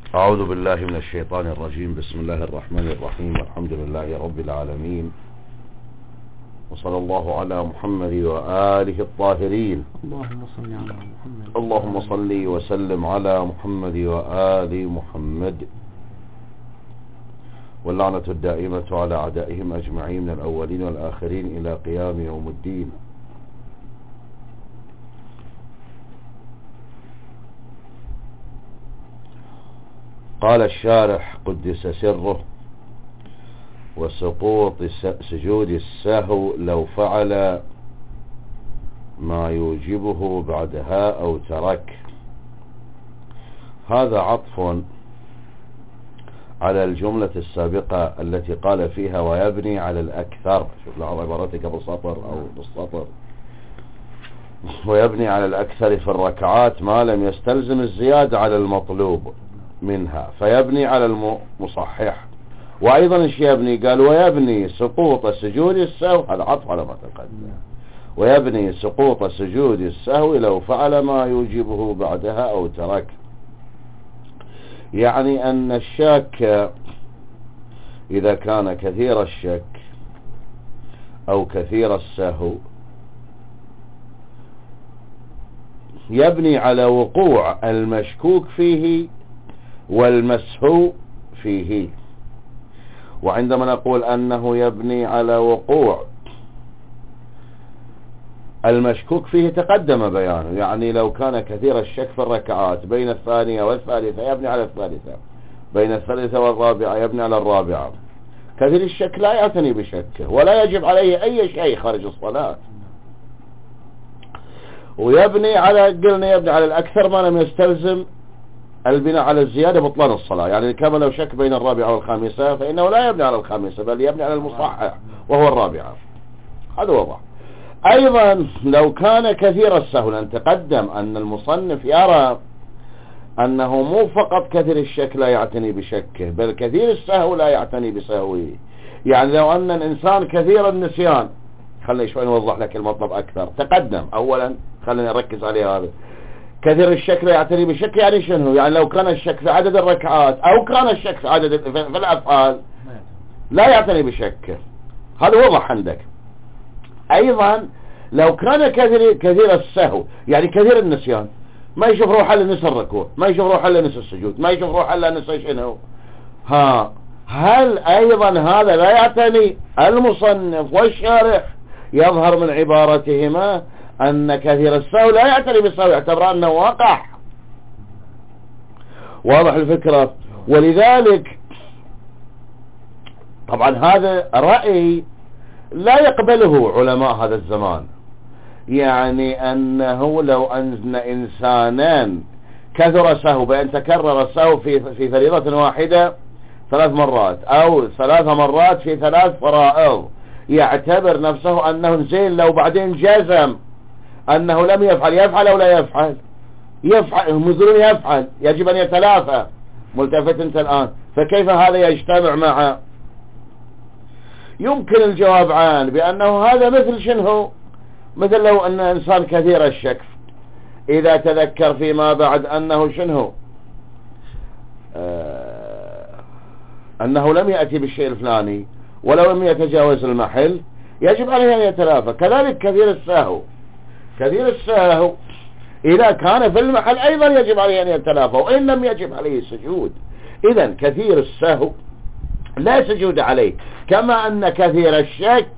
أعوذ بالله من الشيطان الرجيم. بسم الله الرحمن الرحيم، والحمد لله رب العالمين، وصلى الله على محمد وآله الطاهرين. اللهم صل وسلم على محمد وآل محمد، واللعنة الدائمة على أعدائهم أجمعين من الأولين والآخرين إلى قيام يوم الدين. قال الشارح قدس سره: وسقوط سجود السهو لو فعل ما يوجبه بعدها أو ترك. هذا عطف على الجملة السابقة التي قال فيها ويبني على الأكثر. شوف له عبارتك بسطر أو بالسطر. ويبني على الأكثر في الركعات ما لم يستلزم الزيادة على المطلوب منها، فيبني على المصحح. وأيضا ايش يبني؟ قال ويبني سقوط سجود السهو، هذا عطف على ما تقدم. ويبني سقوط سجود السهو لو فعل ما يوجبه بعدها أو ترك. يعني أن الشاك إذا كان كثير الشك أو كثير السهو يبني على وقوع المشكوك فيه والمسهو فيه. وعندما نقول أنه يبني على وقوع المشكوك فيه تقدم بيانه، يعني لو كان كثير الشك في الركعات بين الثانية والثالثة يبني على الثالثة، بين الثالثة والرابعة يبني على الرابعة. كثير الشك لا يعتني بشكه ولا يجب عليه أي شيء خارج الصلاة. ويبني على يبني على الأكثر ما لم يستلزم البناء على الزيادة بطلان الصلاة. يعني كما لو شك بين الرابعة والخامسة فإنه لا يبني على الخامسة بل يبني على المصحح وهو الرابعة. هذا وضع. أيضا لو كان كثير السهو، لأن تقدم أن المصنف يرى أنه مو فقط كثير الشك لا يعتني بشكه بل كثير السهو لا يعتني بسهوه. يعني لو أن الإنسان كثير النسيان، خلينا شوي نوضح لك المطلب أكثر. تقدم أولا، خلينا نركز عليه هذا. كثير الشك لا يعتني بشك يعني شنو؟ يعني لو كان الشك في عدد الركعات أو كان الشك في عدد في الأفعال لا يعتني بشكه. هذا وضح عندك. أيضا لو كان كثير السهو، يعني كثير النسيان، ما يشوف روحه الا نسى الركوع، ما يشوف روحه الا نسى السجود، ما يشوف روحه الا نسى شنو. هل أيضا هذا لا يعتني المصنف والشارح؟ يظهر من عبارتهما أن كثير السهو لا يعتني بالسهو، يعتبر أنه واقع. واضح الفكرة؟ ولذلك طبعا هذا رأي لا يقبله علماء هذا الزمان. يعني أنه لو أن إنسانا كثر سهو بأن تكرر السهو في فريضة واحدة 3 مرات أو 3 مرات في 3 فرائض، يعتبر نفسه أنه زين لو بعدين جزم أنه لم يفعل أو لا يفعل. مثلون يفعل، يجب أن يتلافى. ملتفت أنت الآن، فكيف هذا يجتمع مع؟ يمكن الجواب عن بأنه هذا مثل شنو؟ مثل لو أن إنسان كثير الشك إذا تذكر فيما بعد أنه شنو أنه لم يأتي بالشيء الفلاني ولو لم يتجاوز المحل يجب عليه أن يتلافى. كذلك كثير السهو إذا كان في المحل أيضا يجب عليه أن يتلافى وإن لم يجب عليه السجود. إذن كثير السهو لا سجود عليه، كما أن كثير الشك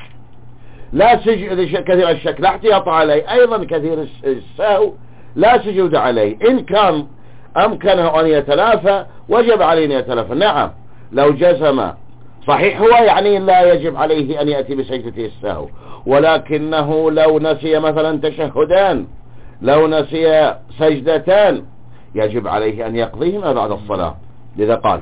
كثير الشك لا احتياط عليه، أيضا كثير السهو لا سجود عليه. إن كان أمكنه أن يتلافى وجب عليه أن يتلافى. نعم لو جزم صحيح هو يعني لا يجب عليه أن يأتي بسجدة السهو، ولكنه لو نسي مثلا تشهدان، لو نسي سجدتان، يجب عليه أن يقضيهما بعد الصلاة. لذا قال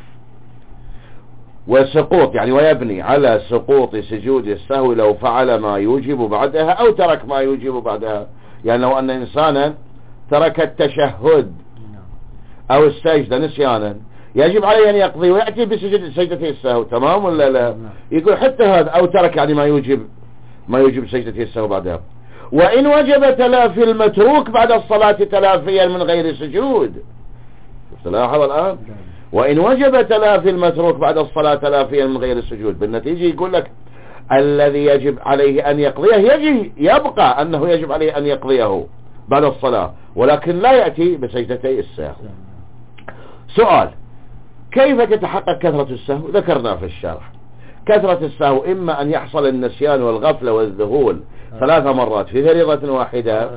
وسقوط يعني ويبني على سقوط سجود السهو لو فعل ما يوجب بعدها أو ترك ما يوجب بعدها. يعني لو أن إنسانا ترك التشهد أو السجدة نسيانا يجب عليه أن يقضي ويأتي بسجدة السهو. تمام ولا لا؟ يقول حتى هذا أو ترك يعني ما يوجب سجدة السهو بعدها. وإن وجب تلافي المتروك بعد الصلاة تلافيا من غير سجود، تلاحظ الآن. وإن وجب تلافي المتروك بعد الصلاة تلافيا من غير السجود، بالنتيجة يقول لك الذي يجب عليه أن يقضيه يبقى أنه يجب عليه أن يقضيه بعد الصلاة، ولكن لا يأتي بسجدتي السهو. سؤال: كيف تتحقق كثرة السهو؟ ذكرنا في الشرح كثرة السهو إما أن يحصل النسيان والغفلة والذهول 3 مرات في فريضة واحدة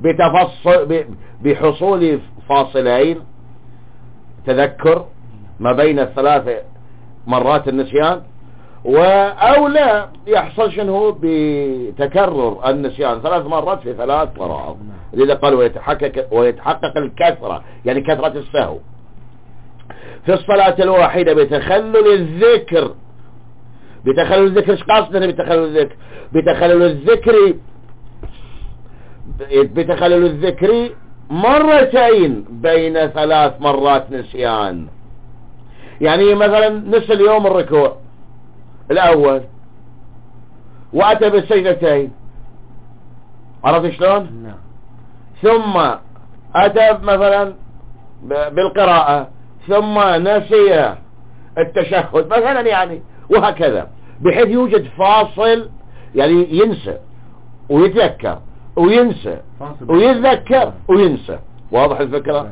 بحصول فاصلين تذكر ما بين ال3 مرات النسيان، أو لا يحصل شنو بتكرر النسيان 3 مرات في 3 مرات. لذا قال ويتحقق الكثرة، يعني كثرة السهو في الصلاة الواحدة بتخلل الذكر. بتخلل الذكر ايش قصدنا بتخلل الذكر؟ بتخلل الذكر مرتين بين 3 مرات نسيان. يعني مثلا نسى اليوم الركوع الأول وأتى بالسجدتين، عرفت شلون؟ ثم أتى مثلا بالقراءة ثم نسي التشهد مثلا، يعني وهكذا، بحيث يوجد فاصل، يعني ينسى ويتذكر وينسى ويتذكر وينسى. واضح الفكرة؟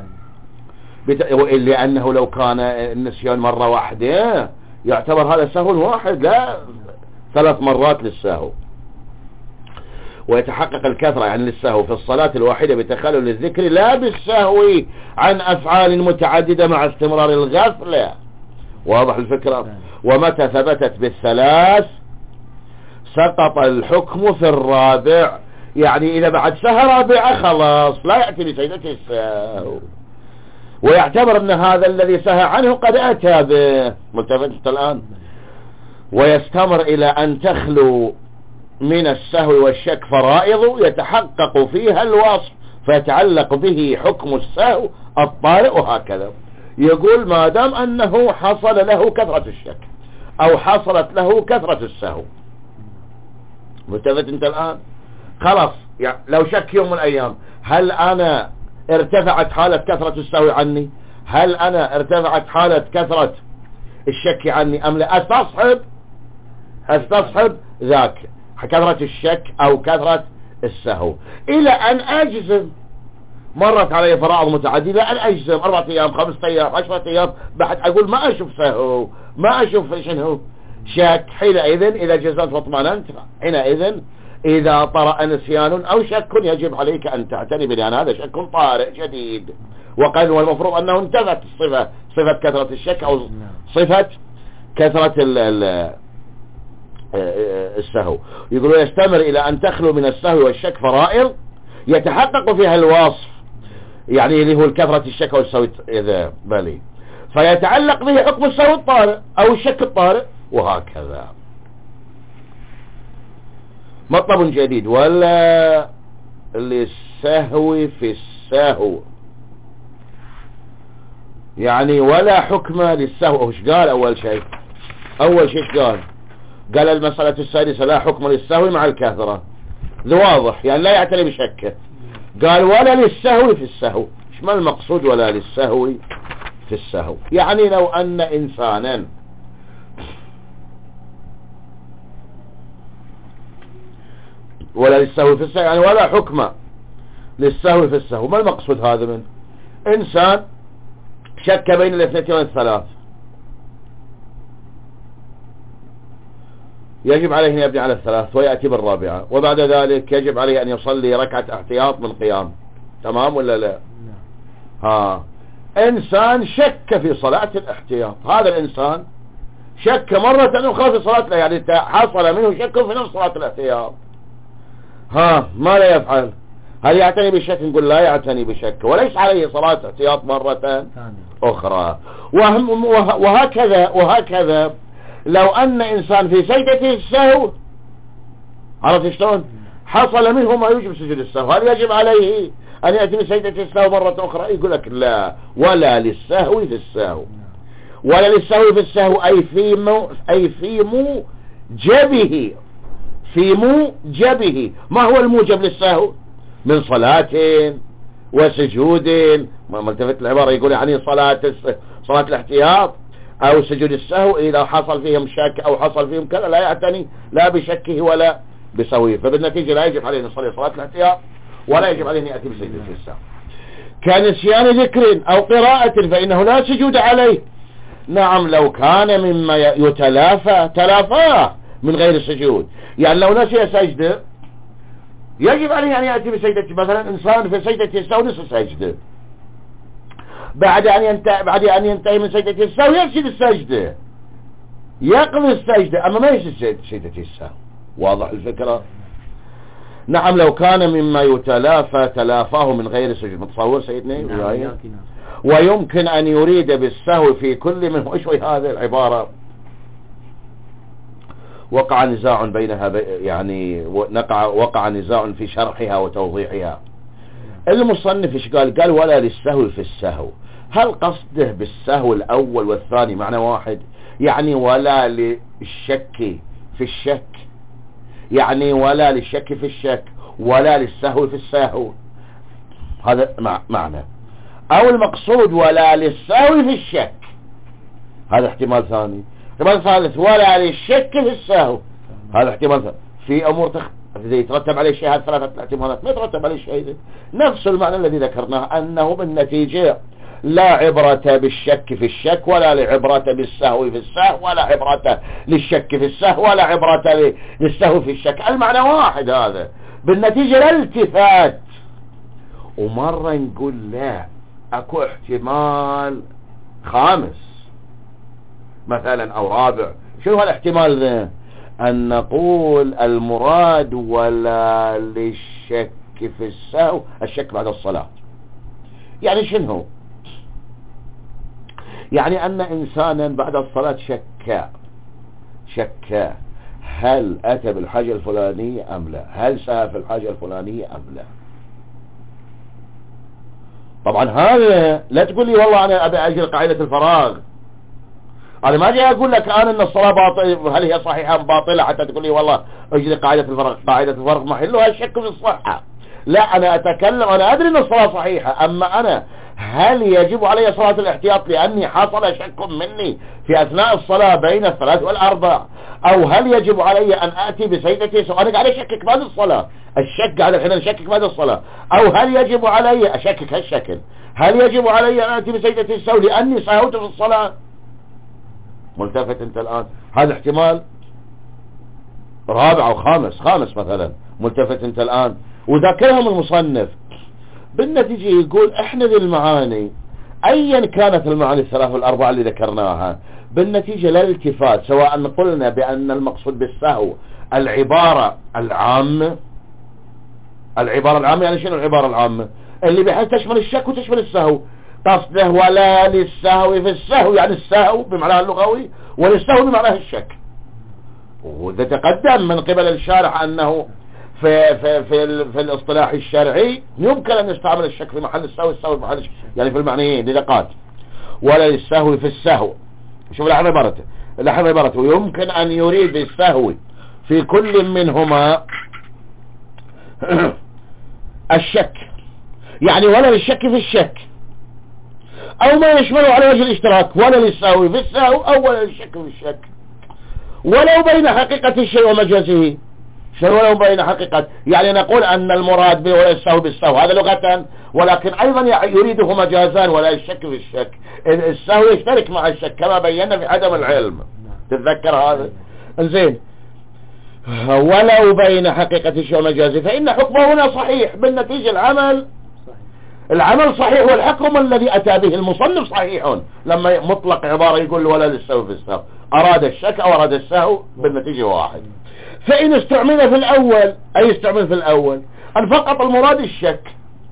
لأنه لو كان النسيان مرة واحدة يعتبر هذا سهو واحد، لا 3 مرات للسهو. ويتحقق الكثرة يعني للسهو في الصلاة الواحدة بتخلل الذكر لا بالسهو عن أفعال متعددة مع استمرار الغفلة. واضح الفكرة؟ ومتى ثبتت بال3 سقط الحكم في الرابع، يعني إذا بعد سهى رابعة خلاص لا يأتي بسجدة السهو، ويعتبر أن هذا الذي سهى عنه قد أتى به. ملتفت الآن؟ ويستمر إلى أن تخلو من السهو والشك فرائض يتحقق فيها الوصف فيتعلق به حكم السهو الطارئ، وهكذا. يقول ما دام أنه حصل له كثرة الشك أو حصلت له كثرة السهو، ملتفت انت الآن؟ خلاص يعني لو شك يوم من الأيام هل أنا ارتفعت حالة كثرة السهو عني؟ هل أنا ارتفعت حالة كثرة الشك عني أم لا؟ استصحب ذاك كثرة الشك أو كثرة السهو إلى أن أجزم. مرت علي فرائض متعددة أن أجزم 4 أيام 5 أيام 10 أيام بعد أقول ما أشوف سهو ما أشوف شنو شك. حينئذ إذا جزمت واطمأننت حينئذ إذا طرأ نسيان أو شك يجب عليك أن تعتني بأن هذا شك طارئ جديد. وقال والمفروض أنه انتفت صفة كثرة الشك أو صفة كثرة السهو. يقولون يستمر إلى أن تخلو من السهو والشك فرائض يتحقق فيها الوصف، يعني اللي هو الكثرة الشك والسهو إذا بالي، فيتعلق به حكم السهو الطارئ أو الشك الطارئ، وهكذا. مطلب جديد: ولا للسهو في السهو، يعني ولا حكم للسهو. وش قال أول شيء قال المسألة السادسة لا حكم للسهو مع الكثرة. ذو واضح يعني لا يعتني بشكه. قال ولا للسهو في السهو. ايش ما المقصود ولا للسهو في السهو؟ يعني لو أن إنسانا ولا للسهو في السهو، يعني ولا حكم للسهو في السهو. ما المقصود هذا؟ من إنسان شك بين 2 و3 يجب عليه أن يبني على 3 ويأتي بالرابعة، وبعد ذلك يجب عليه أن يصلي ركعة احتياط من قيام. تمام ولا لا؟ إنسان شك في صلاة الاحتياط، هذا الإنسان شك مرة أخرى في صلاة، يعني حصل منه شك في نفس صلاة الاحتياط. ما لا يفعل؟ هل يعتني بالشك؟ نقول لا يعتني بشك وليس عليه صلاة احتياط مرة أخرى. وهكذا لو أن إنسان في سجدة السهو، عرفت شلون؟ حصل منه ما يوجب سجود السهو، هل يجب عليه أن يأتي بسجدة السهو مرة أخرى؟ يقول لك لا، ولا للسهو في السهو. ولا للسهو في السهو أي في موجبه. ما هو الموجب للسهو؟ من صلاة وسجود ملتفت العبارة يقول يعني صلاة الاحتياط او سجود السهو اذا حصل فيهم شك او حصل فيهم كذا لا يعتني لا بشكه ولا بسويه، فبالنتيجة لا يجب عليه ان يصلي صلاة الاحتياط ولا يجب عليه ان يأتي بسجود السهو. كنسيان ذكر او قراءة فانه لا سجود عليه. نعم لو كان مما يتلافى تلافاه من غير سجود، يعني لو نسي سجده يجب عليه ان يأتي بسجدة، مثلا انسان في سجدة السهو نصف سجده، بعد ان ينتهي من سجدة السهو يسجد السجدة يقضي السجدة، اما ما يسجد سجدة السهو. واضح الفكرة؟ نعم لو كان مما يتلافى تلافاه من غير سجود. متصور سيدنا؟ ويمكن ان يريد بالسهو في كل منه. ايش هذه العبارة؟ وقع نزاع بينها يعني وقع نزاع في شرحها وتوضيحها. المصنف ايش قال ولا للسهو في السهو، هل قصده بالسهو الاول والثاني معنى واحد؟ يعني ولا للشك في الشك، يعني ولا للشك في الشك ولا للسهو في السهو، هذا معنى. او المقصود ولا للسهو في الشك، هذا احتمال ثاني. احتمال ثالث ولا للشك في السهو، هذا احتمال ثاني. في امور يترتب عليه شيء، هذه ثلاثة احتمالات ما يترتب عليه شيء. نفس المعنى الذي ذكرناه، انه بالنتيجة لا عبرة بالشك في الشك ولا لعبرة بالسهو في السهو ولا عبرة للشك في السهو ولا عبرة للسهو في الشك، المعنى واحد. هذا بالنتيجة لا التفات. ومرة نقول لا، اكو احتمال خامس مثلا او رابع. شنو هالاحتمال ذا؟ ان نقول المراد ولا للشك في السهو الشك بعد الصلاة. يعني شنو؟ يعني ان انسانا بعد الصلاة شك هل اتى بالحاجة الفلانية ام لا، هل سهى في الحاجة الفلانية ام لا. طبعا هذا لا تقول لي والله انا ابي اجل قاعدة الفراغ، انا ما جاي اقول لك انا ان الصلاة باطلة هل هي صحيحة ام باطلة حتى تقول لي والله اجل قاعدة الفراغ. قاعدة الفراغ محلها الشك في الصحة. لا، انا اتكلم، انا ادري ان الصلاة صحيحة، اما انا هل يجب علي صلاة الاحتياط لاني حصل شك مني في اثناء الصلاة بين الثلاث والاربع، او هل يجب علي ان اتي بسجدتي سواء. انا قاعد اشكك بعد الصلاة، الشك قاعد الحين اشكك بعد الصلاة. او هل يجب علي اشكك هالشكل، هل يجب علي ان اتي بسجدتي السهو لاني سهوت في الصلاة. ملتفت انت الان؟ هذا احتمال رابع او خامس مثلا. ملتفت انت الان؟ وذكرهم المصنف. بالنتيجة يقول احنا ذي المعاني ايا كانت المعاني الثلاث والاربعة اللي ذكرناها، بالنتيجة لا الالتفات، سواء قلنا بان المقصود بالسهو العبارة العامة. العبارة العامة يعني شنو العبارة العامة؟ اللي بحيث تشمل الشك وتشمل السهو. قصده ولا للسهو في السهو، يعني السهو بمعناه اللغوي وللسهو بمعناه الشك. وده تقدم من قبل الشارح انه في الاصطلاح الشرعي يمكن ان يستعمل الشك في محل السهو، السهو في محل الشك، يعني في المعنيين لدقات. ولا للسهو في السهو، شوف لحن عبارته ويمكن ان يريد السهو في كل منهما الشك، يعني ولا للشك في الشك او ما يشمله على وجه الاشتراك، ولا للسهو في السهو او ولا للشك في الشك، ولو بين حقيقة الشيء ومجازه. شنو ولو بين حقيقة؟ يعني نقول ان المراد به ولا السهو بالسهو هذا لغة، ولكن ايضا يريده مجازان ولا الشك في الشك. السهو يشترك مع الشك كما بينا في عدم العلم، تتذكر هذا؟ زين. ولو بين حقيقة الشيء ومجازه فإن حكمه هنا صحيح. بالنتيجة العمل صحيح، والحكم الذي أتى به المصنف صحيح. لما مطلق عبارة يقول ولا للسهو في السهو، أراد الشك أو أراد السهو بالنتيجة واحد. فإن استعمل في الأول، أي استعمل في الأول أن فقط المراد الشك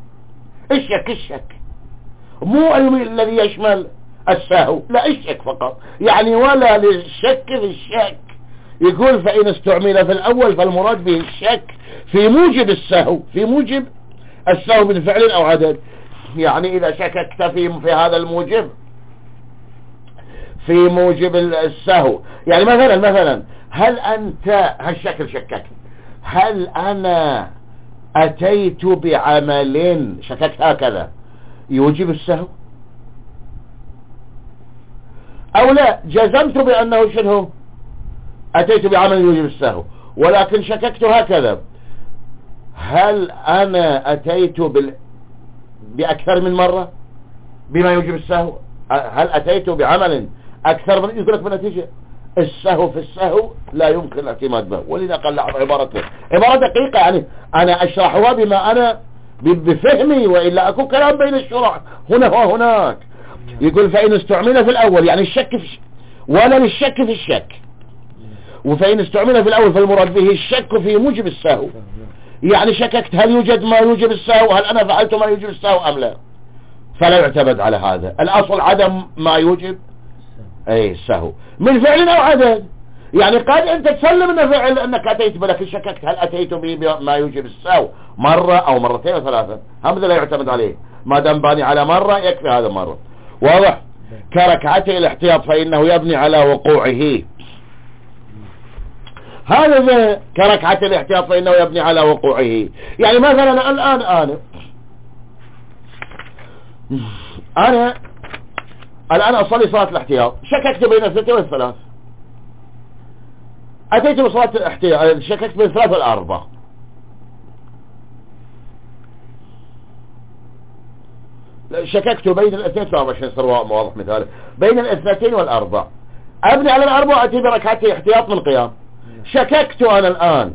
مو الذي يشمل السهو، لا الشك فقط، يعني ولا للشك في الشك. يقول فإن استعمل في الأول فالمراد به الشك في موجب السهو، في موجب السهو من فعل أو عدد. يعني إذا شككت في هذا الموجب، في موجب السهو، يعني مثلا هل أنت هالشكل شككت، هل أنا أتيت بعمل، شككت هكذا، يوجب السهو او لا جزمت بانه شنو اتيت بعمل يوجب السهو ولكن شككت هكذا، هل انا اتيت باكثر من مرة بما يوجب السهو؟ هل اتيت بعمل اكثر من يقول لك بالنتيجة السهو في السهو لا يمكن الاعتماد به. ولذا قال لاحظ عبارته عبارة دقيقة، يعني انا اشرحها بما انا بفهمي والا اكو كلام بين الشرح هنا وهناك. يقول فإن استعمل في الأول يعني الشك في ولا للشك في الشك، وفإن استعمل في الأول فالمراد به الشك في موجب السهو، يعني شككت هل يوجد ما يوجب السهو، هل أنا فعلت ما يوجب السهو أم لا، فلا يعتمد على هذا. الأصل عدم ما يوجب أي السهو من فعل أو عدد. يعني قد أنت تسلم أن فعل أنك أتيت بلكن شككت هل أتيت بما يوجب السهو مرة أو مرتين أو ثلاثة، هذا لا يعتمد عليه ما دام باني على مرة يكفي هذا مرة. واضح؟ كركعتي الاحتياط فإنه يبني على وقوعه، هذا كركعتي الاحتياط فإنه يبني على وقوعه. يعني مثلا الآن أصلي صلاة الاحتياط، شككت بين الثلاثة والثلاث، أتيت بصلاة الاحتياط شككت بين الثلاث والأربع، شككت بين الاثنين 24 صار واضح مثال بين الاثنتين والأربع، أبني على الأربع أتي بركعتي احتياط من القيام. شككت أنا الآن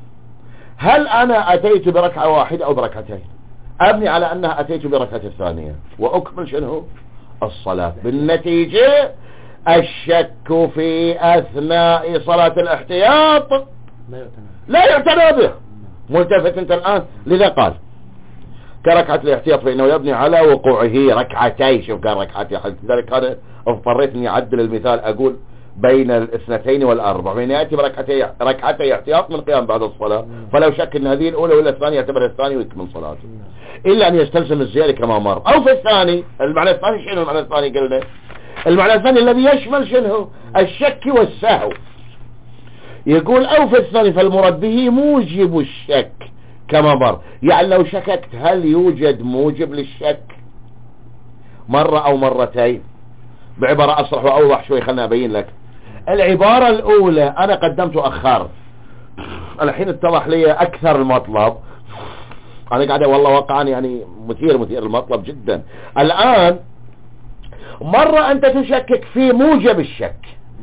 هل أنا أتيت بركعة واحدة أو بركعتين، أبني على أنها أتيت بركعة الثانية وأكمل شنو الصلاة. بالنتيجة الشك في أثناء صلاة الاحتياط لا يعتنى به. ملتفت أنت الآن، لذا قال كركعة الاحتياط فإنه يبني على وقوعه ركعتين. شوف قال ركعتين، لذلك أنا اضطريت أني أعدل المثال أقول بين الاثنتين والأربع، بين يأتي ركعتي احتياط من القيام بعد الصلاة، فلو شك أن هذه الأولى ولا الثانية يعتبر الثاني ويكمل صلاته، إلا أن يستلزم الزيادة كما مر. أو في الثاني، المعنى الثاني شنو المعنى الثاني قلنا؟ المعنى الثاني الذي يشمل شنو الشك والسهو. يقول أو في الثاني فالمراد به موجب الشك كما مر، يعني لو شككت هل يوجد موجب للشك مرة أو مرتين. بعبارة أصرح وأوضح شوي خلنا أبين لك. العبارة الأولى أنا قدمت وأخرت، الحين اتضح لي أكثر المطلب، أنا قاعد والله واقعا يعني مثير المطلب جدا. الآن مرة أنت تشكك في موجب الشك،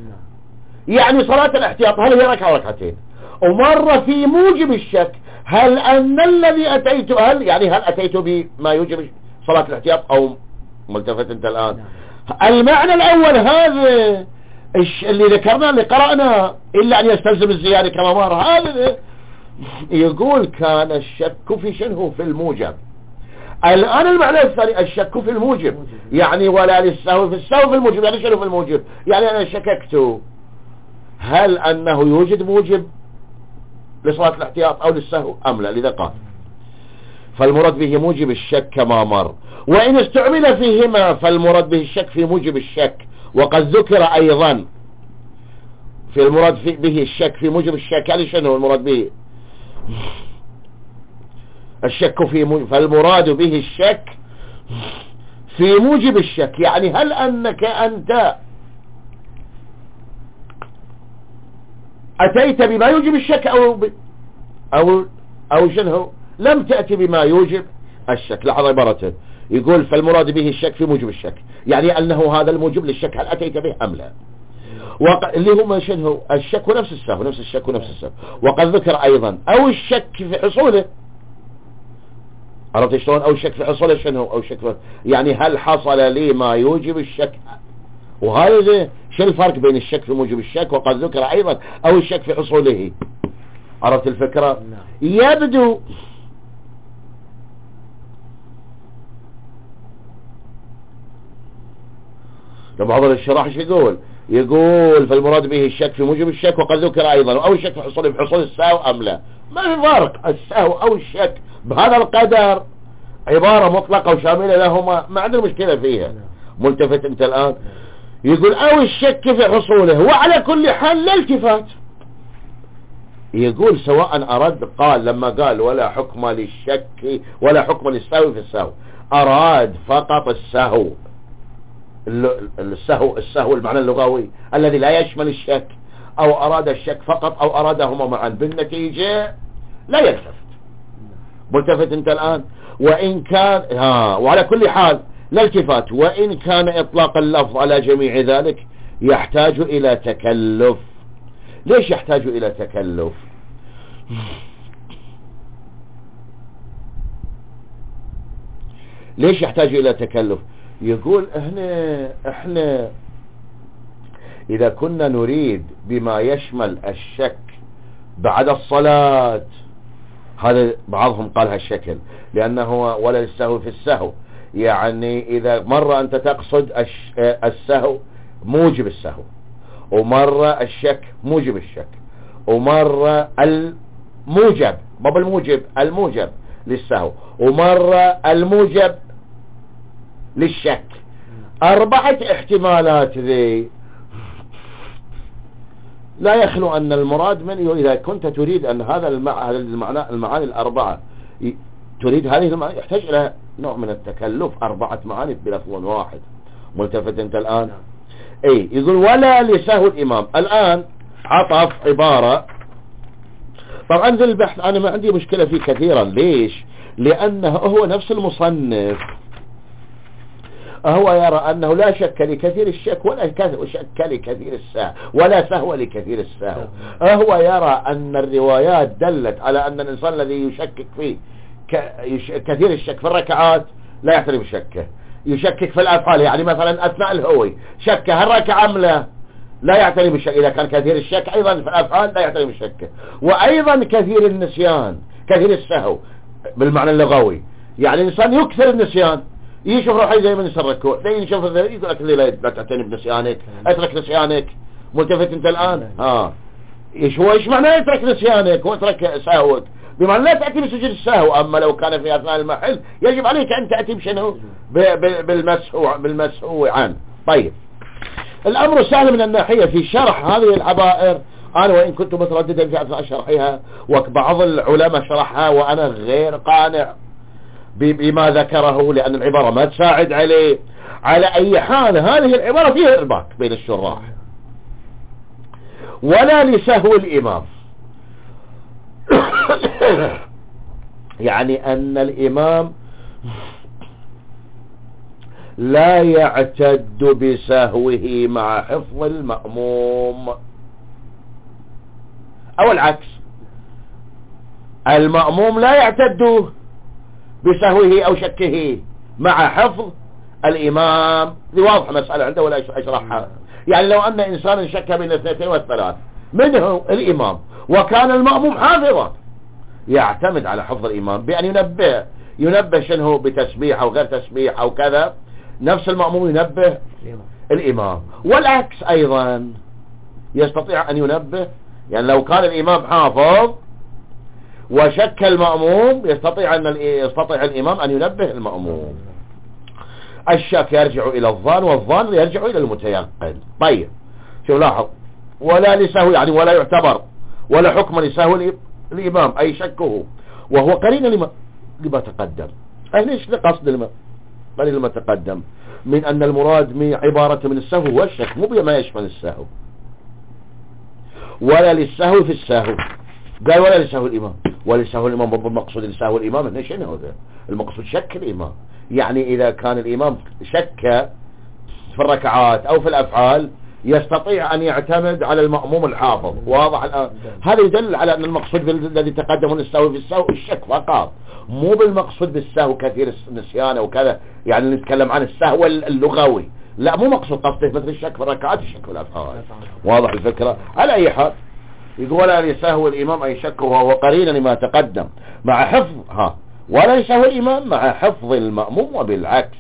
يعني صلاة الاحتياط هل هي ركعة وركعتين، ومرة في موجب الشك هل أن الذي أتيت هل أتيت بما يوجب صلاة الاحتياط أو ملتفت أنت الآن. المعنى الأول هذا اللي ذكرنا اللي قرأنا إلا أن يستلزم الزيادة كما مر، هذا يقول كان الشك في شنو في الموجب. الآن المعنى الثاني الشك في الموجب، يعني ولا للسهو في السهو في الموجب، يعني شنو في الموجب؟ يعني أنا شككت هل أنه يوجد موجب لصلاة الاحتياط أو للسهو أم لا، لذا قال فالمراد به موجب الشك كما مر. وإن استعمل فيهما فالمراد به الشك في موجب الشك، وقد ذكر أيضا في المراد به الشك في موجب الشك، يعني شنو المراد به الشك في فالمراد به الشك في موجب الشك، يعني هل أنك أنت أتيت بما يوجب الشك أو شنو لم تأتي بما يوجب الشك. لحظة عبارته، يقول فالمراد به الشك في موجب الشك، يعني أنه هذا الموجب للشك هل أتيت به أم لا، اللي هم شنو الشك ونفس السهو، نفس الشك ونفس السهو. وقد ذكر أيضا أو الشك في حصوله، عرفت شلون؟ أو الشك في حصوله شنو أو الشك يعني هل حصل لي ما يوجب الشك، وهذا شو الفرق بين الشك في موجب الشك وقد ذكر أيضا أو الشك في حصوله. عرفت الفكرة؟ يبدو لما هذا الشرح ايش يقول فالمراد به الشك في موجب الشك وقد ذكر أيضا أو الشك في حصوله بحصول السهو أم لا. ما في فرق، السهو أو الشك بهذا القدر عبارة مطلقة وشاملة لهما، ما عندنا مشكلة فيها. ملتفت انت الآن؟ يقول أو الشك في حصوله، وعلى كل حال لا التفات. يقول سواء أرد قال لما قال ولا حكم للشك ولا حكم للسهو في السهو، أراد فقط السهو، السهو المعنى اللغوي الذي لا يشمل الشك، أو أراد الشك فقط، أو أرادهما معا، بالنتيجة لا يلتفت. ملتفت أنت الآن؟ وإن كان وعلى كل حال لا التفات، وإن كان إطلاق اللفظ على جميع ذلك يحتاج إلى تكلف. ليش يحتاج إلى تكلف؟ ليش يحتاج إلى تكلف؟ يقول احنا إذا كنا نريد بما يشمل الشك بعد الصلاة، هذا بعضهم قال هالشكل، لأنه ولا للسهو في السهو، يعني إذا مرة أنت تقصد السهو موجب السهو، ومرة الشك موجب الشك، ومرة الموجب الموجب للسهو، ومرة الموجب للشك. 4 احتمالات ذي لا يخلو أن المراد منه، إذا كنت تريد أن هذا المعاني ال4 تريد هذه المعاني، يحتاج إلى نوع من التكلف. 4 معاني بلفظ واحد. ملتفت أنت الآن؟ أي يقول ولا لسهو الإمام. الآن عطف عبارة، طبعا ذي البحث أنا ما عندي مشكلة فيه كثيرا. ليش؟ لأنه هو نفس المصنف هو يرى أنه لا شك لكثير الشك ولا شك لكثير السهو، ولا سهو لكثير السهو. هو يرى أن الروايات دلت على أن الإنسان الذي يشكك فيه كثير الشك في الركعات لا يعترف بشكه، يشكك في الأفعال، يعني مثلا أثناء الهوي شك هل ركع أم لا يعترف بالشك. إذا كان كثير الشك أيضا في الأفعال لا يعترف بالشك. وأيضا كثير النسيان، كثير السهو بالمعنى اللغوي، يعني الإنسان يكثر النسيان، يشوف روحي زي من يسر الركوع، زي يشوف يقول لك لا تعتني بنسيانك، اترك نسيانك. ملتفت انت الآن؟ ايش معنى يترك نسيانك واترك سهوك؟ بمعنى لا تأتي بسجود السهو. أما لو كان في أثناء المحل يجب عليك أن تأتي بشنو؟ بالمسهو عنه. طيب الأمر سهل من الناحية في شرح هذه العبائر. أنا وإن كنت مترددا في أثناء شرحها، وبعض العلماء شرحها وأنا غير قانع بما ذكره، لأن العبارة ما تساعد عليه. على أي حال هذه العبارة فيها إرباك بين الشراح. ولا لسهو الإمام يعني أن الإمام لا يعتد بسهوه مع حفظ المأموم، أو العكس، المأموم لا يعتد بسهوه أو شكه مع حفظ الإمام. دي واضحة مسألة عنده ولا أشرحها. يعني لو أن إنسان شك بين 2 و3 منه الإمام وكان المأموم حافظا، يعتمد على حفظ الإمام بأن ينبه شنه بتسبيح أو غير تسبيح أو كذا، نفس المأموم ينبه الإمام. والعكس أيضا يستطيع أن ينبه، يعني لو كان الإمام حافظ وشك المأموم يستطيع الإمام أن ينبه المأموم. الشك يرجع إلى الظان، والظان يرجع إلى المتيقن. طيب شو لاحظ، ولا لسهو يعني ولا يعتبر ولا حكم لسهو الإمام أي شكه، وهو قرين لما تقدم. ليش لقصد لما تقدم من أن المراد من عبارة من السهو هو الشك، مو بما يشمل السهو. ولا للسهو في السهو، قال ولا لسهو الإمام. ولا لسهو الإمام برضو المقصود لسهو الإمام ليش هذا المقصود شك الإمام. يعني إذا كان الإمام شك في الركعات أو في الأفعال يستطيع أن يعتمد على المأموم الحافظ. واضح الآن؟ هذا يدل على أن المقصود الذي تقدم للسهو في السهو الشك فقط، مو بالمقصود بالسهو كثير النسيان أو كذا. يعني نتكلم عن السهو اللغوي، لا مو مقصود قصده مثل الشك في الركعات الشك في الأفعال. واضح الفكرة؟ على أي حال يقول ولا لسهو الإمام أي شك وهو قرين لما تقدم مع حفظ ولا لسهو الإمام مع حفظ المأموم، وبالعكس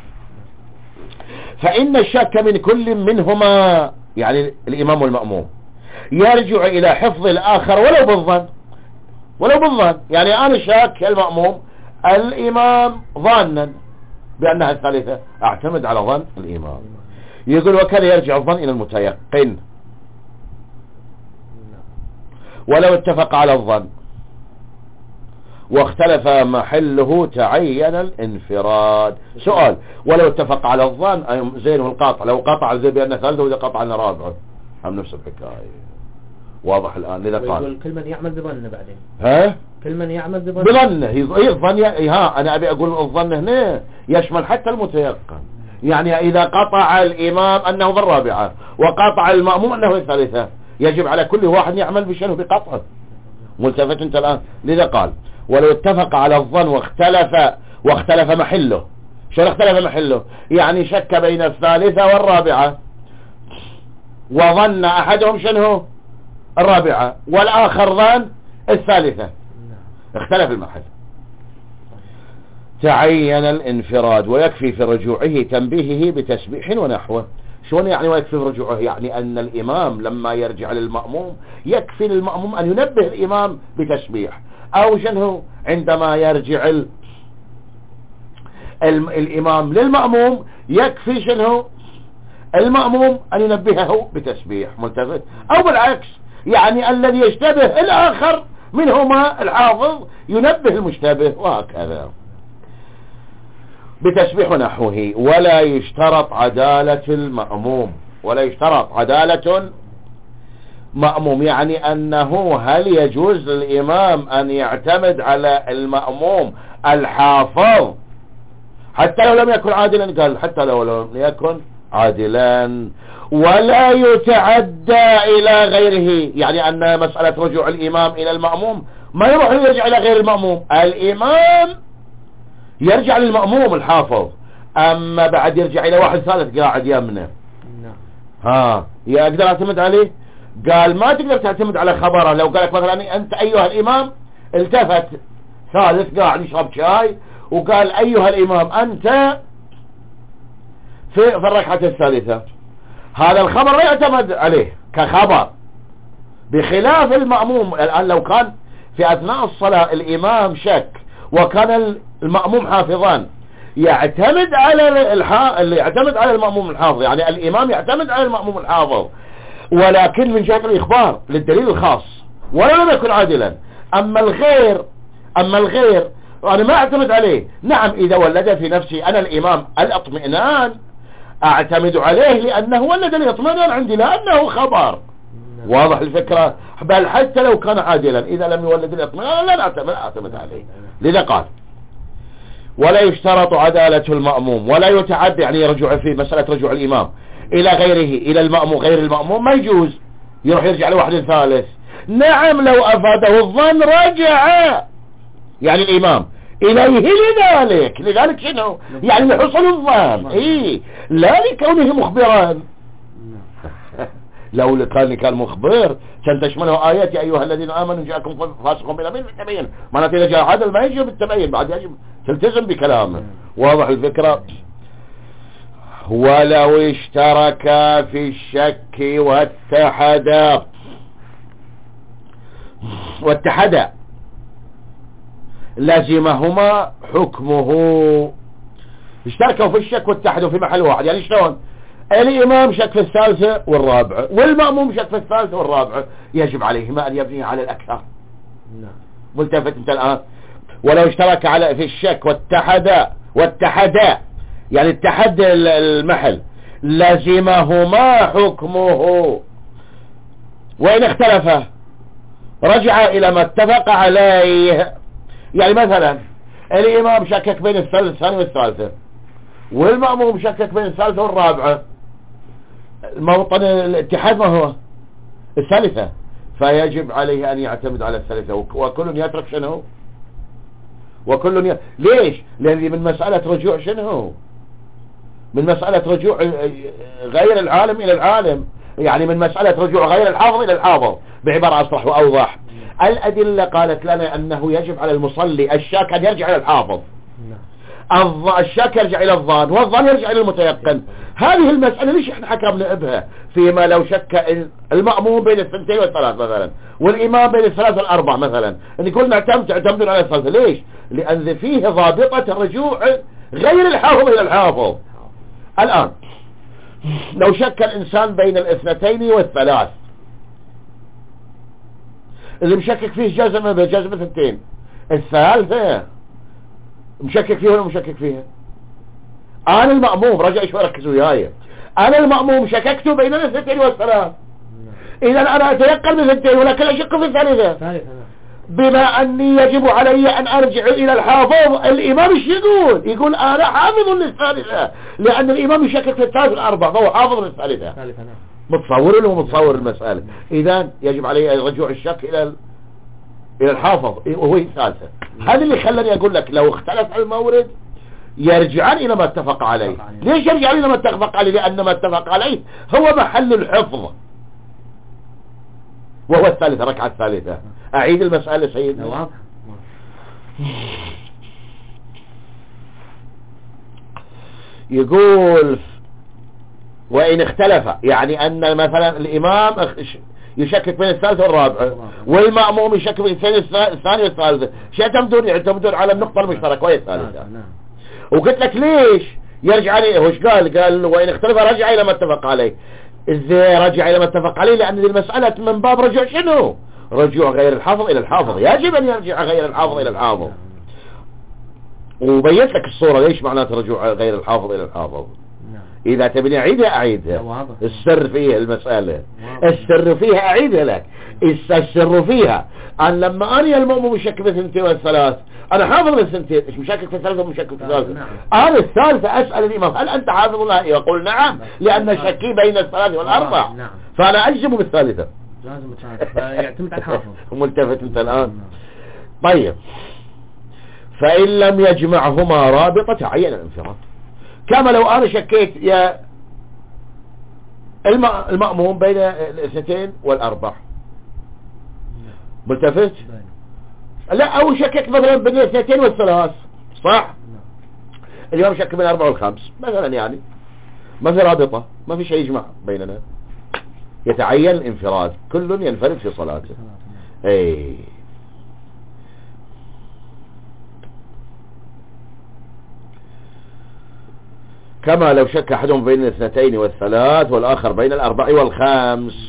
فإن الشك من كل منهما يعني الإمام والمأموم يرجع إلى حفظ الآخر ولو بالظن. يعني أنا شاك المأموم، الإمام ظانا بأنها الثالثة، أعتمد على ظن الإمام. يقول وكذا يرجع الظن إلى المتيقن ولو اتفق على الظن. واختلف محله تعين الانفراد. سؤال: ولو اتفق على الظن زين والقاطع، لو قطع زي بأنه ثالثة وإذا قطع أنه رابعة، هم نفس الحكاية. واضح الآن؟ إذا قال كل من يعمل بظنه بعدين، ها كل من يعمل بظنه الظن ها أنا أبي أقول الظن هنا يشمل حتى المتيقن. يعني إذا قطع الإمام أنه بالرابعة وقطع المأموم أنه الثالثة، يجب على كل واحد يعمل بشنه بقطعه. ملتفت أنت الآن؟ لذا قال: ولو اتفق على الظن واختلف محله. شو اختلف محله؟ يعني شك بين الثالثة والرابعة، وظن أحدهم شنو الرابعة والآخر ظن الثالثة، اختلف المحل. تعين الانفراد، ويكفي في رجوعه تنبيهه بتسبيح ونحوه. شلون يعني ويكفي في رجوعه؟ يعني أن الإمام لما يرجع للمأموم يكفي للمأموم أن ينبه الإمام بتسبيح، أو شنو عندما يرجع الإمام للمأموم يكفي شنو المأموم أن ينبهه بتسبيح. ملتفت؟ أو بالعكس، يعني الذي يشتبه الآخر منهما الحافظ ينبه المشتبه، وهكذا بتسبيح نحوه. ولا يشترط عدالة المأموم، ولا يشترط عدالة مأموم، يعني أنه هل يجوز للإمام أن يعتمد على المأموم الحافظ حتى لو لم يكن عادلا؟ قال حتى لو لم يكن عادلا. ولا يتعدى إلى غيره، يعني أن مسألة رجوع الإمام إلى المأموم ما يروح يرجع إلى غير المأموم، الإمام يرجع للمأموم الحافظ، أما بعد يرجع إلى واحد ثالث قاعد يمنه، يقدر اعتمد عليه؟ قال ما تقدر تعتمد على خبره. لو قالك مثلا أنت أيها الإمام، التفت ثالث قاعد يشرب شاي وقال أيها الإمام أنت في الركعة الثالثة، هذا الخبر لا يعتمد عليه كخبر، بخلاف المأموم. الآن لو كان في أثناء الصلاة الإمام شك وكان المأموم حافظان، يعتمد على المأموم الحافظ، يعني الإمام يعتمد على المأموم الحافظ، ولكن من جهة الإخبار للدليل الخاص ولا لم يكن عادلا. أما الغير أنا ما أعتمد عليه. نعم إذا ولد في نفسي أنا الإمام الاطمئنان أعتمد عليه لأنه ولد الاطمئنان عندي، لأنه خبر. واضح الفكرة؟ بل حتى لو كان عادلا إذا لم يولد الاطمئنان لا أعتمد عليه. لذا قال: ولا يشترط عدالة المأموم، ولا يتعدى، يعني رجوع في مسألة رجوع الإمام إلى غيره، إلى المأموم غير المأموم ما يجوز يرجع لواحد ثالث. نعم لو أفاده الظن رجع يعني الإمام إليه لذلك شنو يعني لحصل الظن، لا لكونه مخبرا. لو كان مخبر كان تشمله آيات يا أيها الذين آمنوا جاءكم فاسق بنبأ فتبين، معناته إذا جاء عدل ما يجب التبين، بعد يجب تلتزم بكلامه. واضح الفكرة؟ ولو اشتركا في الشك واتحدا لزمهما حكمه. اشتركوا في الشك واتحدوا في محل واحد، يعني شلون؟ الإمام شك في الثالثة والرابعة والمأموم شك في الثالثة والرابعة، يجب عليهما أن يبني على الأكثر. ملتفت انت الآن؟ ولو اشترك في الشك واتحدا يعني اتحد المحل لزمهما حكمه، وإن اختلفا رجع إلى ما اتفق عليه. يعني مثلا الإمام شكك بين الثاني والثالثة، والمأموم شكك بين الثالثة والرابعة، موطن الاتحاد ما هو؟ الثالثة، فيجب عليه أن يعتمد على الثالثة، وكل يترك شنو؟ ليش؟ لأن من مسألة رجوع شنو؟ من مسألة رجوع غير العالم إلى العالم، يعني من مسألة رجوع غير الحافظ إلى الحافظ، بعبارة أصرح وأوضح. الأدلة قالت لنا أنه يجب على المصلي الشاك أن يرجع إلى الحافظ، الشاك يرجع إلى الظان، والظان يرجع إلى المتيقن. هذه المسألة ليش احنا حكمنا بها؟ فيما لو شك المأموم بين الثنتين والثلاث مثلا، والإمام بين الثلاث والأربع مثلا، ان قلنا تعتمدون على الثلاثة. ليش؟ لأن فيه ضابطة الرجوع غير الحافظ إلى الحافظ. الآن لو شك الإنسان بين الاثنتين والثلاث، اللي مشكك فيه جازم الثنتين، الثالثة مشكك فيها ولا مشكك فيها؟ انا المأموم، رجع شوي ركزوا وياي، انا المأموم شككت بين الاثنتين والثلاث، اذا انا اتيقن بالثنتين ولكن اشك في الثالثة. بما اني يجب علي ان ارجع الى الحافظ. الامام ايش يقول انا حافظ للثالثة، لان الامام يشكك في الثالث والاربع فهو حافظ للثالثة. متصور له متصور المسألة. اذا يجب علي رجوع الشك الى الحافظ وهو الثالثة. هذا اللي خلاني اقول لك لو اختلف المورد يرجعان الى ما اتفق عليه. ليش يرجعان الى ما اتفق عليه؟ لان ما اتفق عليه هو محل الحفظ وهو الثالثة، ركعة الثالثة. اعيد المسألة سيدنا. يقول وإن اختلف، يعني أن مثلا الإمام يشكك بين الثالث والرابع والمأموم يشكك بين الثاني والثالثة، يعتمدون على النقطة المشتركة وهي الثالثة. وقلت لك ليش يرجع عليه؟ وش قال وإن اختلف رجع إلى ما اتفق عليه. ازاي رجع إلى ما اتفق عليه؟ لأن المسألة من باب رجوع شنو؟ رجوع غير الحافظ إلى الحافظ. يجب أن يرجع غير الحافظ إلى الحافظ. وبيت لك الصورة ليش معناته رجوع غير الحافظ إلى الحافظ. إذا تبني أعيدها. السر فيها المسألة، السر فيها أعيدها لك. السر فيها أن لما أنا المؤمن مشكك في الثنتين والثلاث، أنا حافظ للثنتين، مش مشكك في الثالثة ومشكك في الثالثة. أنا الثالثة أسأل الإمام هل أنت حافظ لها؟ يقول نعم، لأن شكي بين الثلاثة والأربع، فأنا أجزم بالثالثة. لازم يعتمد على الحافظ. ملتفت أنت الآن. طيب فإن لم يجمعهما رابطة تعين الانفراد. كما لو أنا شكيت يا المأموم بين الاثنتين والأربع، ملتفت؟ لا، أو شكك مثلا بين الاثنتين والثلاث، صح؟ اليوم شك بين الأربع والخمس مثلا، يعني ما في رابطة، ما في شيء يجمع بيننا، يتعين الانفراد، كل ينفرد في صلاته. اي كما لو شك أحدهم بين الاثنتين والثلاث والآخر بين الأربع والخمس.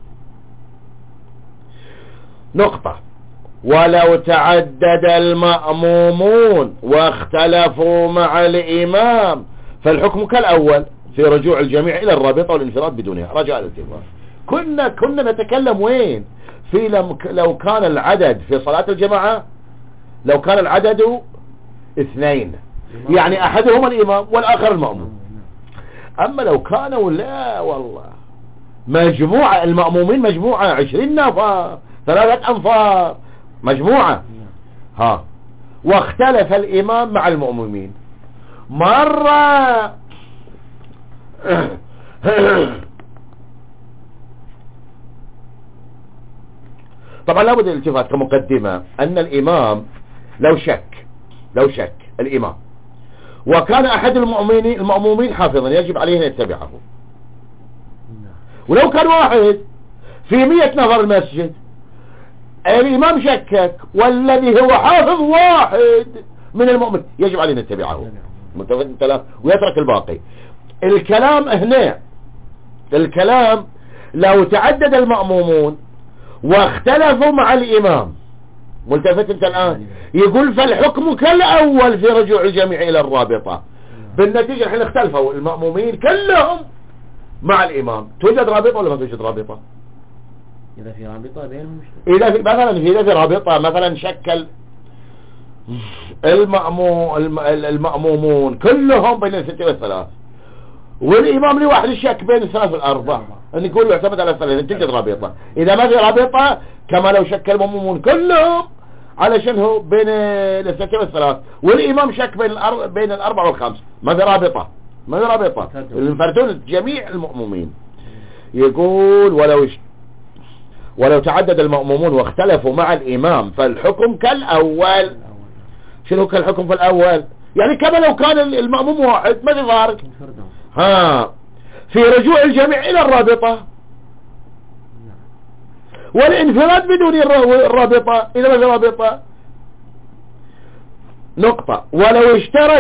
نقطة. ولو تعدد المأمومون واختلفوا مع الإمام فالحكم كالأول في رجوع الجميع إلى الرابطة والانفراد بدونها. رجاء الاتفاق. كنا نتكلم وين؟ في لو كان العدد في صلاة الجماعة، لو كان العدد اثنين، يعني أحدهما الإمام والآخر المأموم. أما لو كانوا لا والله مجموعة، المأمومين مجموعة 20 نفر 3 أنفار مجموعة، واختلف الإمام مع المأمومين مرة طبعا لابد الالتفات كمقدمة أن الإمام لو شك الإمام وكان أحد المأمومين حافظا يجب عليه أن يتبعه. ولو كان واحد في 100 نفر المسجد، الإمام شكك والذي هو حافظ واحد من المؤمن يجب عليه أن يتبعه، ويترك الباقي. الكلام هنا، الكلام لو تعدد المأمومون واختلفوا مع الإمام، ملتفت انت الآن، يقول فالحكم كالأول في رجوع الجميع إلى الرابطة. بالنتيجة الحين اختلفوا المأمومين كلهم مع الإمام، توجد رابطة ولا ما توجد رابطة؟ إذا في رابطة بينهم، إذا في رابطة مثلا شكل المأمومون كلهم بين الستة والثلاث، والإمام لي واحد الشك بين الثلاث والأربع، أن يقول له اعتمد على الثلاثة، توجد رابطة. إذا ما في رابطة كما لو شك المأمومون كلهم علشان هو بين الستة والثلاث، والإمام شك بين الأربع والخمس، ما في رابطة، الفردون جميع المأمومين. يقول ولو تعدد المأمومون واختلفوا مع الإمام فالحكم كالأول. شنو كالحكم في الأول؟ يعني كما لو كان المأموم واحد، ما في فارق. في رجوع الجميع إلى الرابطة والانفراد بدون الرابطة إذا ما في رابطة. نقطة. ولو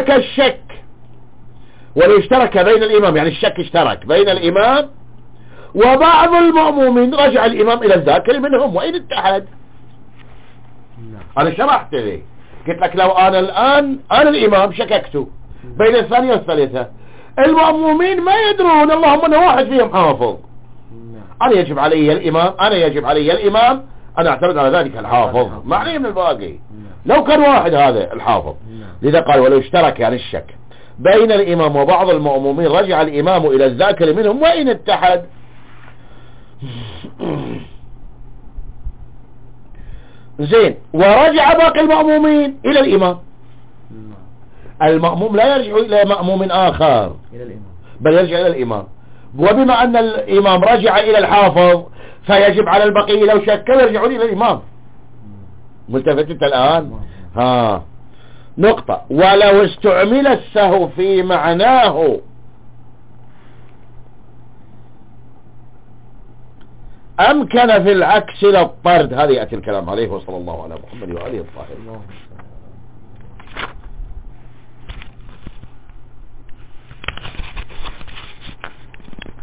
اشترك بين الإمام، يعني الشك اشترك بين الإمام وبعض المأمومين، رجع الإمام إلى الذاكر منهم وإن اتحد. أنا شرحت لي قلت لك لو أنا الآن أنا الإمام شككت بين الثانية والثالثة، المأمومين ما يدرون اللهم أن واحد فيهم حافظ، أنا يجب علي الإمام أنا أعتمد على ذلك الحافظ ما عليه من الباقي لو كان واحد هذا الحافظ. لذا قال ولو اشترك يعني الشك بين الإمام وبعض المأمومين رجع الإمام إلى الذاكر منهم وإن اتحد. زين، ورجع باقي المأمومين إلى الإمام. المأموم لا يرجع إلى مأموم آخر بل يرجع إلى الإمام، وبما أن الإمام رجع إلى الحافظ فيجب على البقية لو شكوا يرجعون إلى الإمام. ملتفت انت الآن؟ نقطة. ولو استعمل السهو في معناه أمكن في العكس للطرد. هذه يأتي الكلام عليه وصلى الله على محمد وآله الطاهرين.